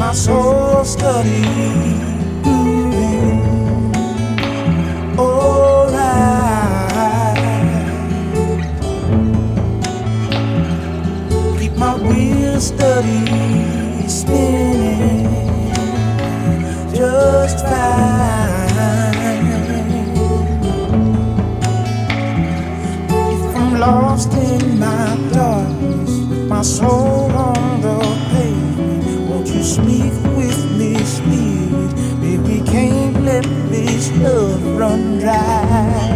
my soul study grooving. Alright, keep my wheel steady spinning just fine. If I'm lost in my thoughts, with my soul on the pavement, won't you speak with me, spirit? Baby, can't let this love run dry.